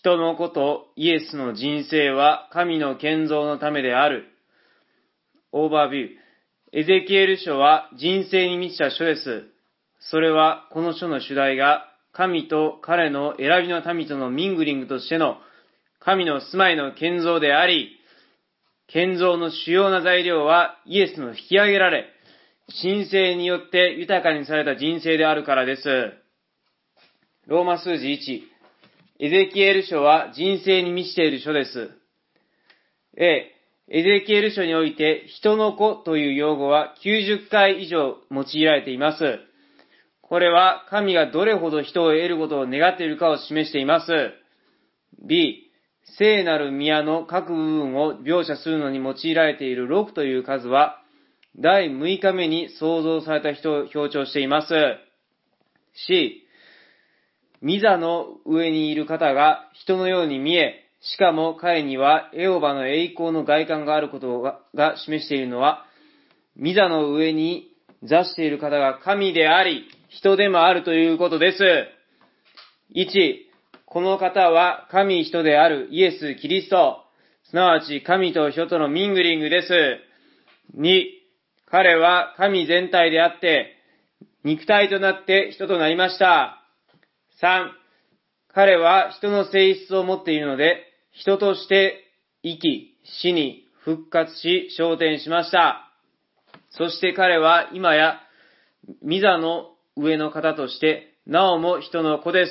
人の子とイエスの人生は神の建造のためである。オーバービュー。エゼキエル書は人生に満ちた書です。それはこの書の主題が神と彼の選びの民とのミングリングとしての神の住まいの建造であり、建造の主要な材料はイエスの引き上げられ、神聖によって豊かにされた人生であるからです。ローマ数字1。エゼキエル書は人生に満ちている書です。エゼキエル書において人の子という用語は90回以上用いられています。これは神がどれほど人を得ることを願っているかを示しています。B、聖なる宮の各部分を描写するのに用いられている6という数は、第6日目に創造された人を強調しています。C、御座の上にいる方が人のように見え、しかも彼にはエホバの栄光の外観があることが示しているのは、御座の上に座している方が神であり、人でもあるということです。1、この方は神人であるイエス・キリスト、すなわち神と人とのミングリングです。2、彼は神全体であって、肉体となって人となりました。3、彼は人の性質を持っているので、人として生き、死に復活し、昇天しました。そして彼は今や、御座の上の方として、なおも人の子です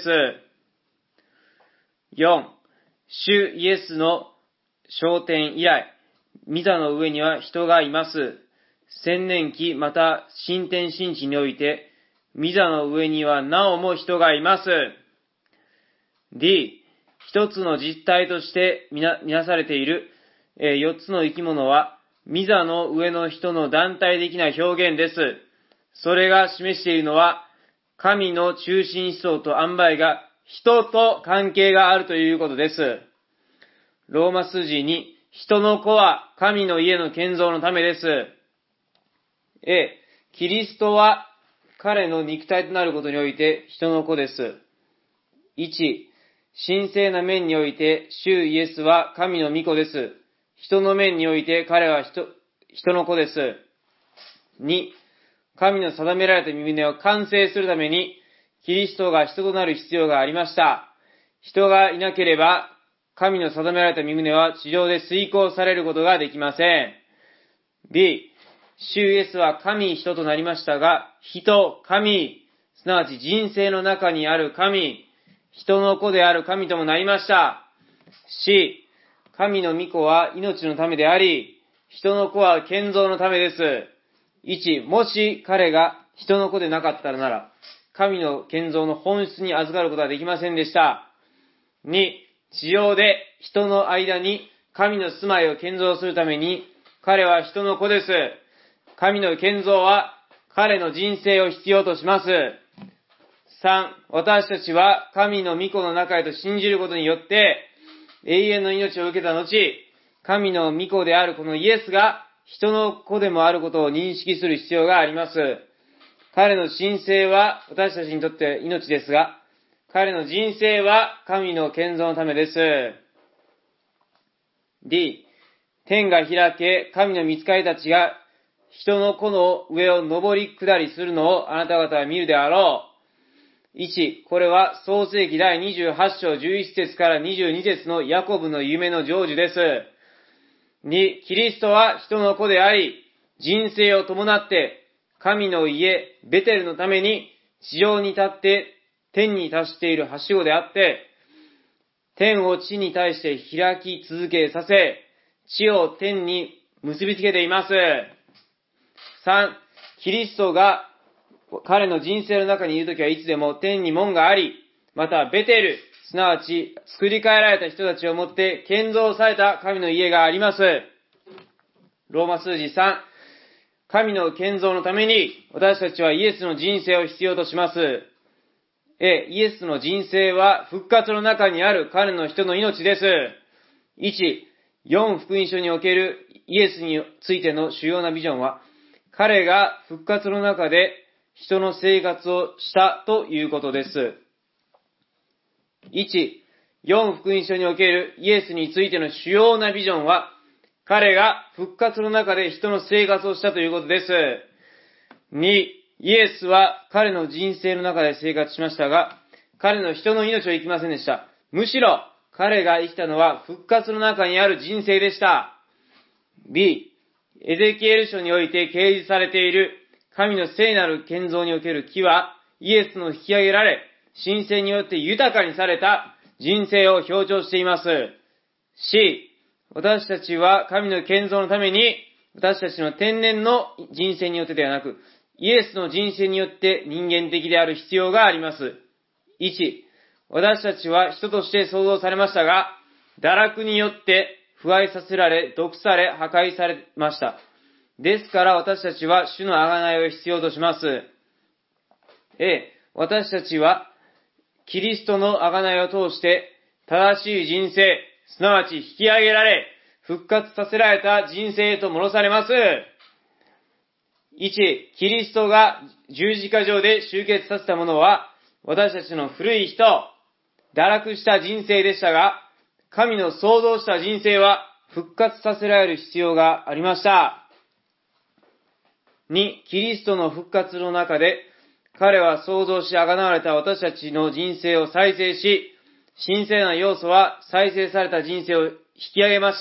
。4、主イエスの昇天以来、御座の上には人がいます。千年期また新天新地において、御座の上にはなおも人がいます。D、一つの実体として見なされている4つの生き物は、御座の上の人の団体的な表現です。それが示しているのは、神の中心思想と塩梅が人と関係があるということです。ローマ数字に、人の子は神の家の建造のためです。キリストは彼の肉体となることにおいて人の子です。1、神聖な面において主イエスは神の御子です。人の面において彼は人の子です。2、神の定められた身旨を完成するためにキリストが人となる必要がありました。人がいなければ神の定められた身旨は地上で遂行されることができません。B、主イエスは神人となりましたが、人、神、すなわち人生の中にある神、人の子である神ともなりました。C、神の御子は命のためであり、人の子は建造のためです。1、もし彼が人の子でなかったなら、神の建造の本質に預かることはできませんでした。2、地上で人の間に神の住まいを建造するために、彼は人の子です。神の建造は彼の人生を必要とします。3、私たちは神の御子の中へと信じることによって、永遠の命を受けた後、神の御子であるこのイエスが人の子でもあることを認識する必要があります。彼の神聖は私たちにとって命ですが、彼の人生は神の建造のためです。D、天が開け、神の御使いたちが人の子の上を登り下りするのをあなた方は見るであろう。1、これは創世記第28章11節から22節のヤコブの夢の成就です。2、キリストは人の子であり、人生を伴って神の家、ベテルのために地上に立って天に達しているはしごであって、天を地に対して開き続けさせ、地を天に結びつけています。3、キリストが彼の人生の中にいるときはいつでも天に門があり、またベテル、すなわち作り変えられた人たちをもって建造された神の家があります。ローマ数字3、神の建造のために私たちはイエスの人生を必要とします。イエスの人生は復活の中にある彼の人の命です。1、4福音書におけるイエスについての主要なビジョンは、彼が復活の中で人の生活をしたということです。1、 4福音書におけるイエスについての主要なビジョンは、彼が復活の中で人の生活をしたということです。2、イエスは彼の人生の中で生活しましたが、彼の人の命を生きませんでした。むしろ、彼が生きたのは復活の中にある人生でした。B、エゼキエル書において掲示されている神の聖なる建造における木は、イエスの引き上げられ、神聖によって豊かにされた人生を強調しています。C、私たちは神の建造のために、私たちの天然の人生によってではなく、イエスの人生によって人間的である必要があります。1、私たちは人として創造されましたが、堕落によって腐敗させられ、毒され、破壊されました。ですから私たちは主の贖いを必要とします。A、私たちはキリストの贖いを通して正しい人生、すなわち引き上げられ、復活させられた人生へと戻されます。1、キリストが十字架上で集結させたものは、私たちの古い人、堕落した人生でしたが、神の創造した人生は復活させられる必要がありました。2、キリストの復活の中で、彼は創造し贖われた私たちの人生を再生し、神聖な要素は再生された人生を引き上げました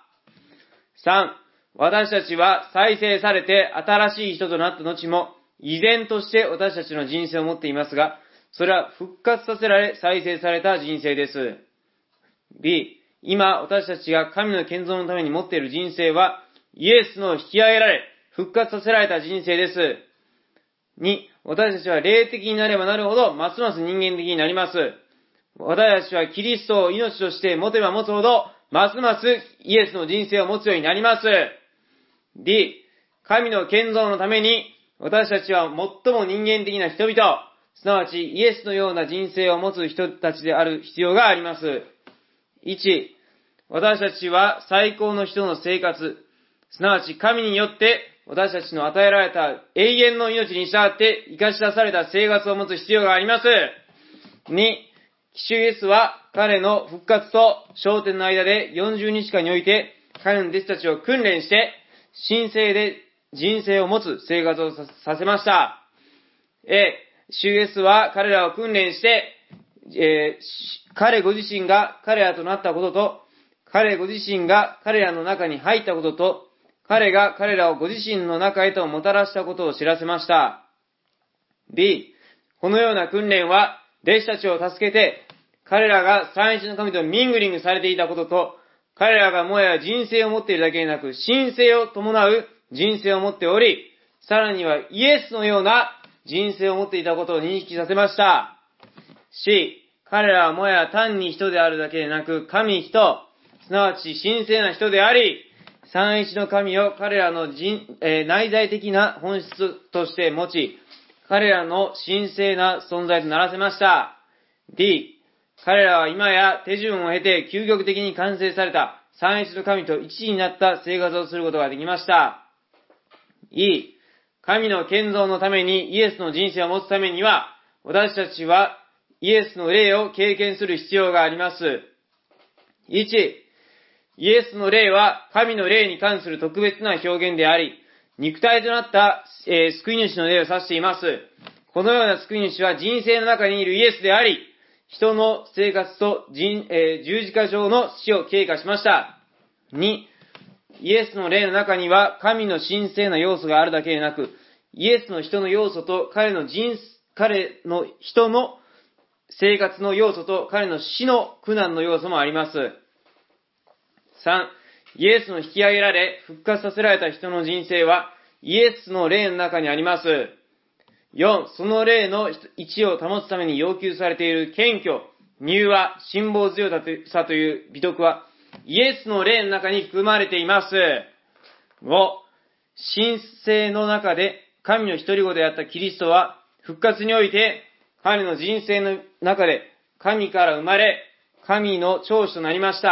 。3、私たちは再生されて新しい人となった後も、依然として私たちの人生を持っていますが、それは復活させられ再生された人生です。B、今私たちが神の建造のために持っている人生は、イエスの引き上げられ、復活させられた人生です。2、私たちは霊的になればなるほど、ますます人間的になります。私たちはキリストを命として持てば持つほど、ますますイエスの人生を持つようになります。D、神の建造のために、私たちは最も人間的な人々、すなわちイエスのような人生を持つ人たちである必要があります。1、私たちは最高の人の生活、すなわち神によって私たちの与えられた永遠の命に従って生かし出された生活を持つ必要があります。2、主イエスは彼の復活と昇天の間で40日間において彼の弟子たちを訓練して神聖で人生を持つ生活をさせました。主イエスは彼らを訓練して、彼ご自身が彼らとなったことと、彼ご自身が彼らの中に入ったことと、彼が彼らをご自身の中へともたらしたことを知らせました。B、このような訓練は、弟子たちを助けて、彼らが三一の神とミングリングされていたことと、彼らがもはや人生を持っているだけでなく、神聖を伴う人生を持っており、さらにはイエスのような人生を持っていたことを認識させました。C、彼らはもはや単に人であるだけでなく、神人、すなわち神聖な人であり、三一の神を彼らの内在的な本質として持ち、彼らの神聖な存在とならせました。D、彼らは今や手順を経て究極的に完成された三一の神と一致になった生活をすることができました。E、神の建造のためにイエスの人生を持つためには、私たちはイエスの霊を経験する必要があります。1、イエスの霊は神の霊に関する特別な表現であり、肉体となった救い主の霊を指しています。このような救い主は人生の中にいるイエスであり、人の生活と十字架上の死を経過しました。2、イエスの霊の中には神の神聖な要素があるだけでなく、イエスの人の要素と彼の人の生活の要素と彼の死の苦難の要素もあります。3、イエスの引き上げられ、復活させられた人の人生は、イエスの霊の中にあります。4、その霊の位置を保つために要求されている謙虚、柔和、辛抱強さという美徳は、イエスの霊の中に含まれています。5、神聖の中で、神の一人子であったキリストは、復活において、彼の人生の中で、神から生まれ、神の長子となりました。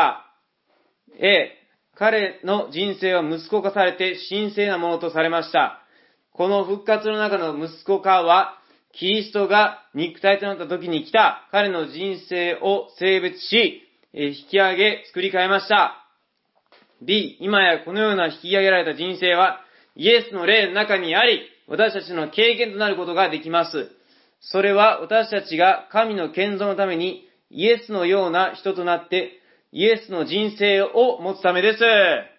彼の人生は息子化されて神聖なものとされました。この復活の中の息子化は、 キリストが肉体となった時に来た彼の人生を性別し、引き上げ作り変えました。B、今やこのような引き上げられた人生はイエスの霊の中にあり、私たちの経験となることができます。それは私たちが神の建造のためにイエスのような人となってイエスの人生を持つためです。